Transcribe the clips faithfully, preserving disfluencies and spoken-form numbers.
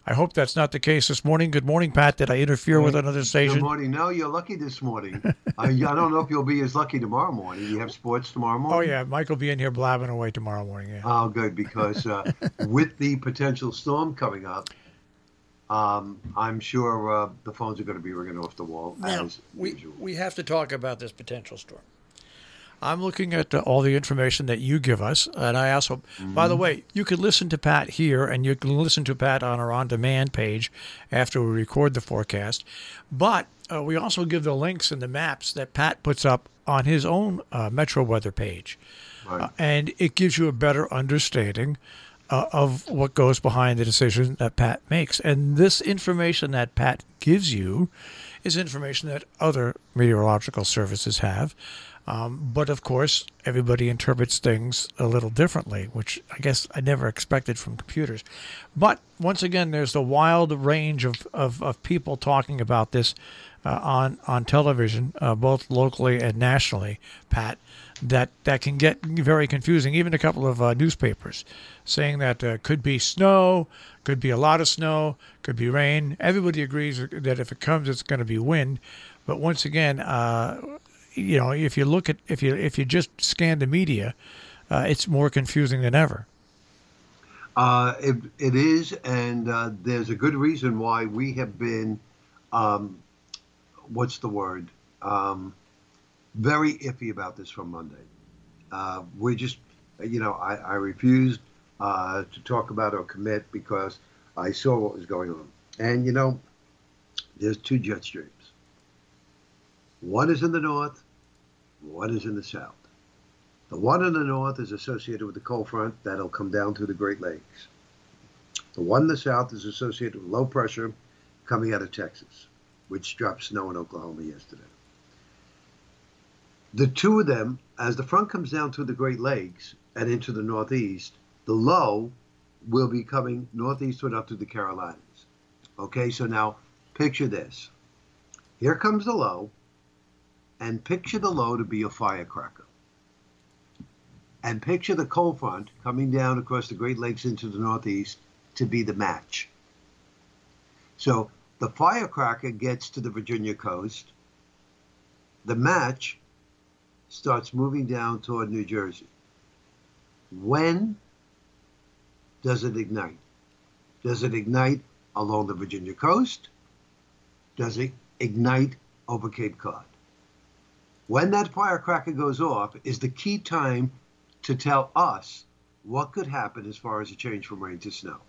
I hope that's not the case this morning. Good morning, Pat. Did I interfere with Hey, another good station? morning. No, you're lucky this morning. I, I don't know if you'll be as lucky tomorrow morning. You have sports tomorrow Oh, morning? yeah. Mike will be in here blabbing away tomorrow morning. Yeah. Oh, good, because uh, with the potential storm coming up, um, I'm sure uh, the phones are going to be ringing off the wall Now, as we, usual. we have to talk about this potential storm. I'm looking at uh, all the information that you give us, and I also, by the Hmm. way, you can listen to Pat here, and you can listen to Pat on our on-demand page after we record the forecast. But uh, we also give the links and the maps that Pat puts up on his own uh, Metro Weather page, uh, Right. and it gives you a better understanding uh, of what goes behind the decision that Pat makes. And this information that Pat gives you is information that other meteorological services have. Um, but of course, everybody interprets things a little differently, which I guess I never expected from computers. But once again, there's the wild range of, of, of people talking about this uh, on on television, uh, both locally and nationally, Pat, that, that can get very confusing. Even a couple of uh, newspapers saying that uh, could be snow, could be a lot of snow, could be rain. Everybody agrees that if it comes, it's going to be wind. But once again, uh, you know, if you look at if you if you just scan the media, uh, it's more confusing than ever. Uh, it, it is, and uh, there's a good reason why we have been, um, what's the word, um, very iffy about this from Monday. Uh, we just, you know, I, I refused uh, to talk about or commit because I saw what was going on. And, you know, there's two jet streams. One is in the north, one is in the south. The one in the north is associated with the cold front that'll come down through the Great Lakes. The one in the south is associated with low pressure coming out of Texas, which dropped snow in Oklahoma yesterday. The two of them, as the front comes down through the Great Lakes and into the northeast, the low will be coming northeastward up to the Carolinas. Okay, so now picture this. Here comes the low, and picture the low to be a firecracker. And picture the cold front coming down across the Great Lakes into the northeast to be the match. So the firecracker gets to the Virginia coast. The match starts moving down toward New Jersey. When does it ignite? Does it ignite along the Virginia coast? Does it ignite over Cape Cod? When that firecracker goes off is the key time to tell us what could happen as far as a change from rain to snow.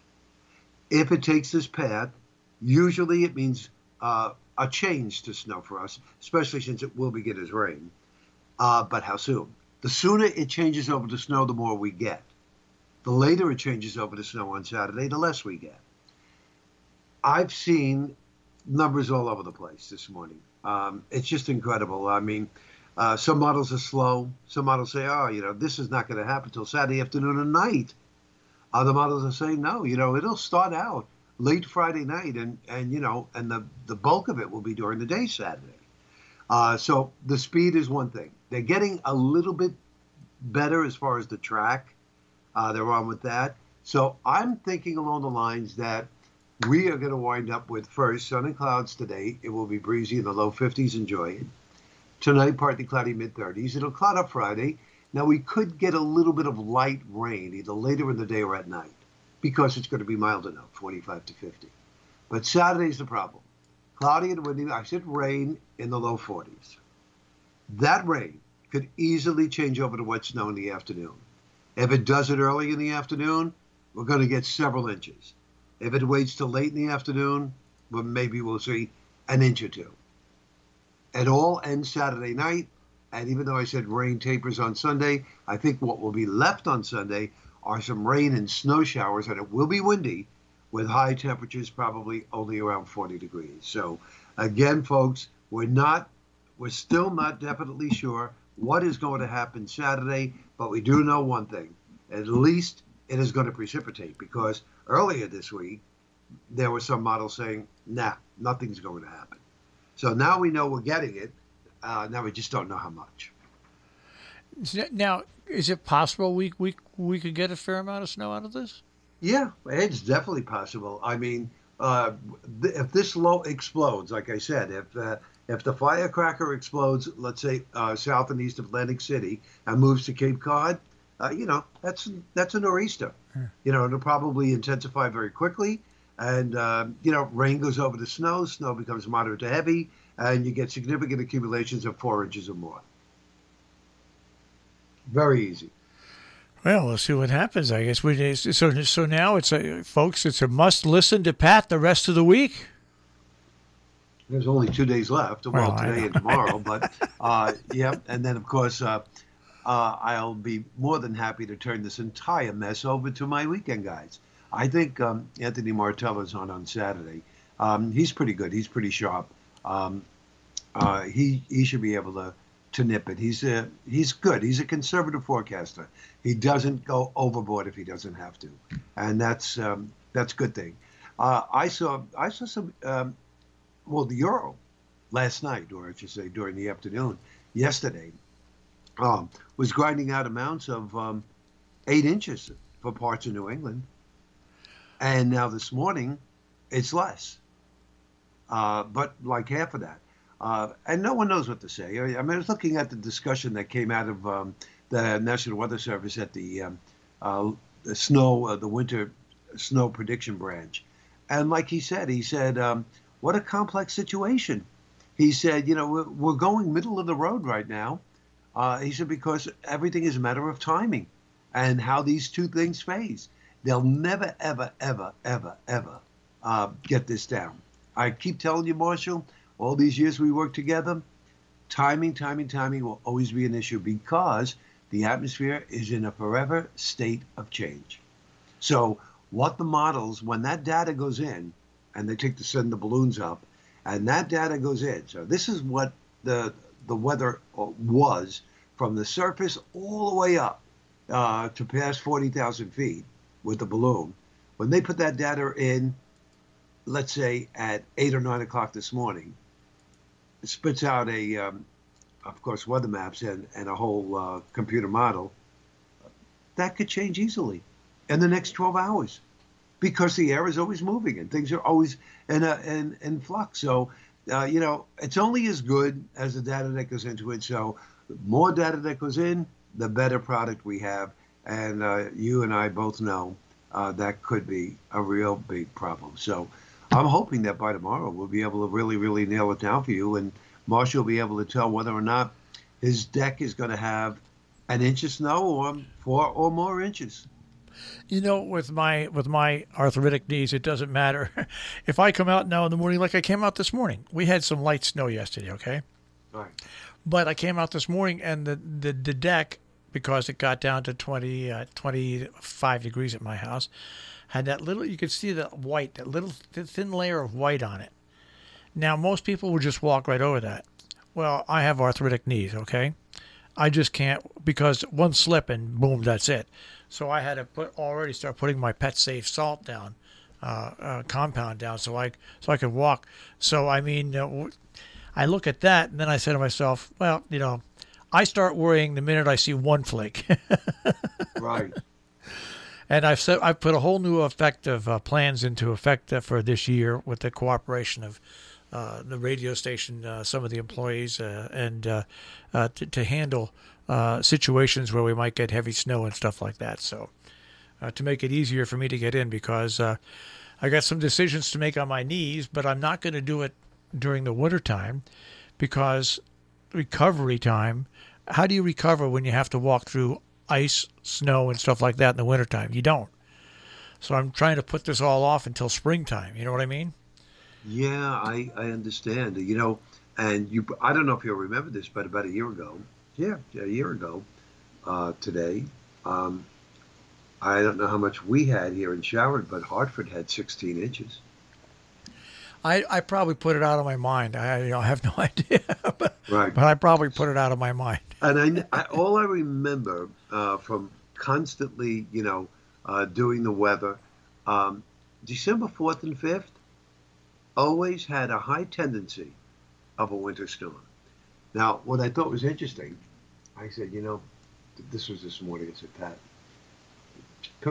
If it takes this path, usually it means uh, a change to snow for us, especially since it will begin as rain. Uh, but how soon? The sooner it changes over to snow, the more we get. The later it changes over to snow on Saturday, the less we get. I've seen numbers all over the place this morning. Um, it's just incredible. I mean, uh, some models are slow. Some models say, oh, you know, this is not going to happen until Saturday afternoon and night. Other models are saying, no, you know, it'll start out late Friday night, and, and you know, and the, the bulk of it will be during the day Saturday. Uh, so the speed is one thing. They're getting a little bit better as far as the track. Uh, they're on with that. So I'm thinking along the lines that we are going to wind up with first sun and clouds today. It will be breezy in the low fifties. Enjoy it. Tonight, partly cloudy, mid thirties. It'll cloud up Friday. Now, we could get a little bit of light rain either later in the day or at night because it's going to be mild enough, forty-five to fifty. But Saturday's the problem. Cloudy and windy. I said rain in the low forties. That rain could easily change over to wet snow in the afternoon. If it does it early in the afternoon, we're going to get several inches. If it waits till late in the afternoon, well, maybe we'll see an inch or two. It all ends Saturday night, and even though I said rain tapers on Sunday, I think what will be left on Sunday are some rain and snow showers, and it will be windy with high temperatures probably only around forty degrees. So again, folks, we're not, we're still not definitely sure what is going to happen Saturday, but we do know one thing. At least it is going to precipitate, because earlier this week, there were some models saying, nah, nothing's going to happen. So now we know we're getting it. Uh, now we just don't know how much. Now, is it possible we, we we could get a fair amount of snow out of this? Yeah, it's definitely possible. I mean, uh, th- if this low explodes, like I said, if uh, if the firecracker explodes, let's say uh, south and east of Atlantic City and moves to Cape Cod, uh, you know, that's that's a nor'easter. Hmm. You know, it'll probably intensify very quickly, and uh, you know, rain goes over to snow, snow becomes moderate to heavy, and you get significant accumulations of four inches or more. Very easy. Well, we'll see what happens. I guess we so so now it's a folks. It's a must listen to Pat the rest of the week. There's only two days left. Well, Well, I today know. and tomorrow, but uh, yeah, and then of course uh, uh, I'll be more than happy to turn this entire mess over to my weekend guys. I think um, Anthony Martella's on on Saturday. Um, he's pretty good. He's pretty sharp. Um, uh, he he should be able to to nip it. He's a, he's good. He's a conservative forecaster. He doesn't go overboard if he doesn't have to, and that's um, that's a good thing. Uh, I saw I saw some um, well the Euro last night, or I should say during the afternoon yesterday, um, was grinding out amounts of um, eight inches for parts of New England, and now this morning it's less, uh, but like half of that. Uh, and no one knows what to say. I, I mean, I was looking at the discussion that came out of um, the National Weather Service at the, um, uh, the snow, uh, the winter snow prediction branch. And like he said, he said, um, what a complex situation. He said, you know, we're, we're going middle of the road right now. Uh, he said, because everything is a matter of timing and how these two things phase. They'll never, ever, ever, ever, ever uh, get this down. I keep telling you, Marshall, all these years we worked together, timing, timing, timing will always be an issue because the atmosphere is in a forever state of change. So what the models, when that data goes in, and they take to send the balloons up, and that data goes in. So this is what the the weather was from the surface all the way up uh, to past forty thousand feet with the balloon. When they put that data in, let's say at eight or nine o'clock this morning, it spits out a, um, of course, weather maps and, and a whole uh, computer model. That could change easily in the next twelve hours because the air is always moving and things are always in, a, in, in flux. So, uh, you know, it's only as good as the data that goes into it. So the more data that goes in, the better product we have. And uh, you and I both know uh, that could be a real big problem. So I'm hoping that by tomorrow we'll be able to really, really nail it down for you, and Marshall will be able to tell whether or not his deck is going to have an inch of snow or four or more inches. You know, with my with my arthritic knees, it doesn't matter. If I come out now in the morning, like I came out this morning, we had some light snow yesterday, okay? All right. But I came out this morning, and the the, the deck, because it got down to twenty, uh, twenty-five degrees at my house, had that little, you could see that white, that little thin layer of white on it. Now, most people would just walk right over that. Well, I have arthritic knees, okay? I just can't, because one slip and boom, that's it. So I had to put already start putting my Pet Safe salt down, uh, uh, compound down, so I so I could walk. So I mean, uh, I look at that, and then I say to myself, well, you know, I start worrying the minute I see one flake. Right. And I've set, I've put a whole new effective uh, plans into effect uh, for this year with the cooperation of uh, the radio station, uh, some of the employees, uh, and uh, uh, to, to handle uh, situations where we might get heavy snow and stuff like that. So uh, to make it easier for me to get in, because uh, I got some decisions to make on my knees, but I'm not going to do it during the winter time because recovery time. How do you recover when you have to walk through ice, snow, and stuff like that in the wintertime? You don't. So I'm trying to put this all off until springtime. You know what I mean? Yeah, I, I understand. You know, and you, I don't know if you'll remember this, but about a year ago, yeah, a year ago uh, today, um, I don't know how much we had here in Showered, but Hartford had sixteen inches. I, I probably put it out of my mind. I, you know, I have no idea, but, Right. but I probably put it out of my mind. And I, I all I remember uh, from constantly, you know, uh, doing the weather, um, December fourth and fifth always had a high tendency of a winter storm. Now, what I thought was interesting, I said, you know, this was this morning. I said, Pat, cook,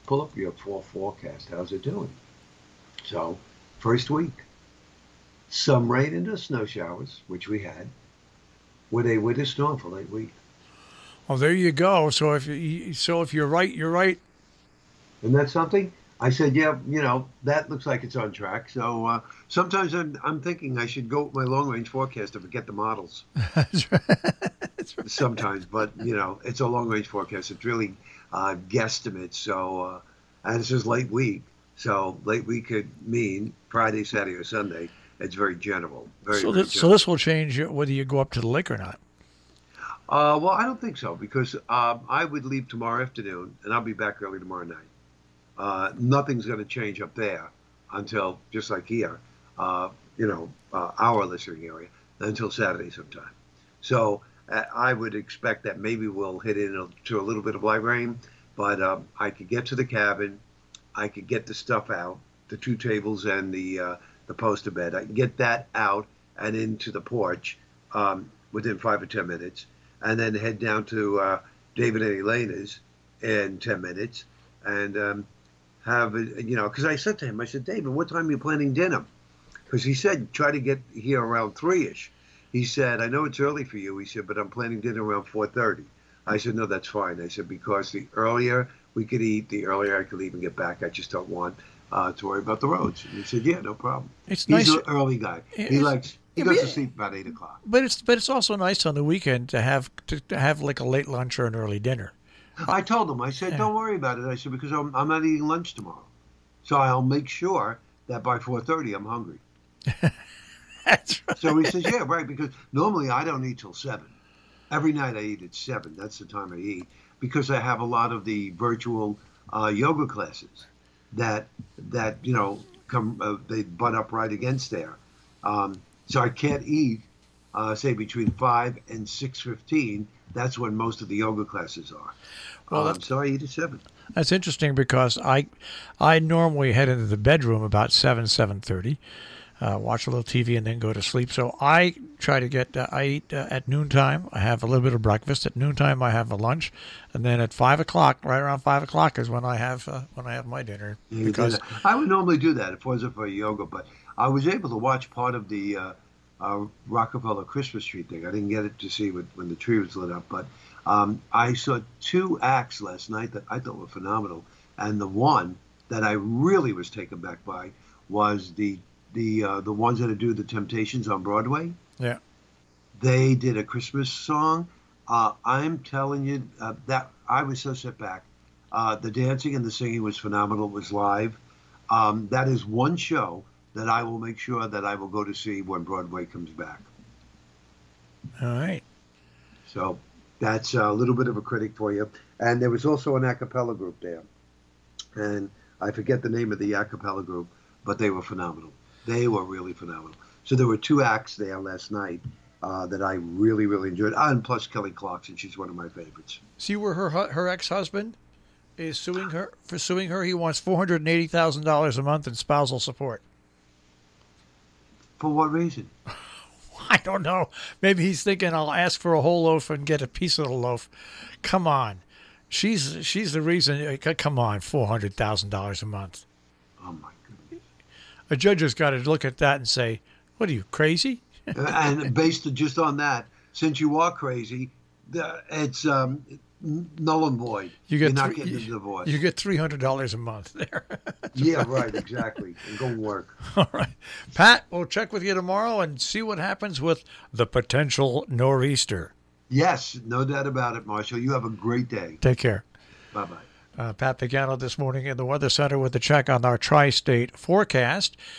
pull up your fall forecast. How's it doing? So, first week, some rain and snow showers, which we had, with a winter storm for late week. Well, there you go. So if you, so if you're right, you're right. Isn't that something? I said, yeah, you know, that looks like it's on track. So uh, sometimes I'm, I'm thinking I should go with my long-range forecast and forget the models. That's right. That's right. Sometimes, but, you know, it's a long-range forecast. It's really uh, guesstimates. So, uh, and this is late week. So late week could mean Friday, Saturday, or Sunday. It's very general. Very, so, very this, general. so this will change whether you go up to the lake or not. Uh, well, I don't think so because um, I would leave tomorrow afternoon and I'll be back early tomorrow night. Uh, nothing's going to change up there until, just like here, uh, you know, uh, our listening area, until Saturday sometime. So uh, I would expect that maybe we'll hit into a little bit of light rain, but um, I could get to the cabin. I could get the stuff out, the two tables and the uh, the poster bed. I can get that out and into the porch um, within five or ten minutes, and then head down to uh, David and Elena's in ten minutes, and um, have, you know, because I said to him, I said, David, what time are you planning dinner? Because he said, try to get here around three-ish. He said, I know it's early for you. He said, but I'm planning dinner around four thirty. I said, no, that's fine. I said, because the earlier we could eat, the earlier I could leave and get back. I just don't want uh, to worry about the roads. And he said, yeah, no problem. It's He's nice. an early guy. He It's- likes, he yeah, goes but- to sleep about eight o'clock. But it's but it's also nice on the weekend to have to, to have like a late lunch or an early dinner. I told him, I said, don't worry about it. I said, because I'm, I'm not eating lunch tomorrow. So I'll make sure that by four thirty I'm hungry. That's right. So he says, yeah, right, because normally I don't eat till seven. Every night I eat at seven. That's the time I eat because I have a lot of the virtual uh, yoga classes that, that you know, come uh, they butt up right against there. Um, so I can't eat, uh, say, between five and six fifteen. That's when most of the yoga classes are. Well, um, that's- so I eat at seven. That's interesting because I I normally head into the bedroom about seven seven thirty, uh, watch a little T V and then go to sleep. So I try to get uh, I eat uh, at noontime. I have a little bit of breakfast at noontime. I have a lunch, and then at five o'clock, right around five o'clock, is when I have uh, when I have my dinner. You do Because that. I would normally do that if it wasn't for yoga, but I was able to watch part of the uh, uh, Rockefeller Christmas tree thing. I didn't get it to see when, when the tree was lit up, but um, I saw two acts last night that I thought were phenomenal, and the one that I really was taken back by was the the uh, the ones that do the Temptations on Broadway. yeah, They did a Christmas song. Uh, I'm telling you uh, that I was so set back. Uh, the dancing and the singing was phenomenal. It was live. Um, that is one show that I will make sure that I will go to see when Broadway comes back. all right. So that's a little bit of a critic for you. And there was also an a cappella group there. And I forget the name of the a cappella group, but they were phenomenal. They were really phenomenal. So there were two acts there last night uh, that I really, really enjoyed. Ah, and plus Kelly Clarkson, she's one of my favorites. See where her hu- her ex husband is suing her for suing her. He wants four hundred and eighty thousand dollars a month in spousal support. For what reason? I don't know. Maybe he's thinking I'll ask for a whole loaf and get a piece of the loaf. Come on, she's she's the reason. Come on, four hundred thousand dollars a month. Oh, my goodness. A judge has got to look at that and say, "What are you, crazy?" And based just on that, since you are crazy, the- it's um, null and void. You get You're not three- getting a you- divorce. You get three hundred dollars a month there. Yeah, right, exactly. And go work. All right, Pat. We'll check with you tomorrow and see what happens with the potential nor'easter. Yes, no doubt about it, Marshall. You have a great day. Take care. Bye-bye. Uh, Pat Pagano this morning in the Weather Center with a check on our tri-state forecast.